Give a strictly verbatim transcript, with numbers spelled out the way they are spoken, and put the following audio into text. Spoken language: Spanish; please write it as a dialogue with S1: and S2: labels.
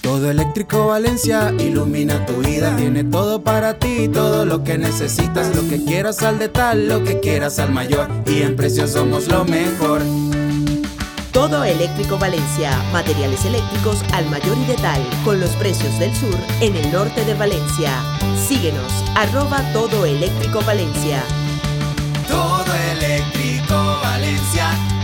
S1: Todo Eléctrico Valencia ilumina tu vida. Tiene todo para ti, todo lo que necesitas. Lo que quieras al de tal, lo que quieras al mayor. Y en precios somos lo mejor.
S2: Todo Eléctrico Valencia. Materiales eléctricos al mayor y de tal. Con los precios del sur en el norte de Valencia. Síguenos, arroba Todo Eléctrico Valencia.
S1: Todo Eléctrico Valencia.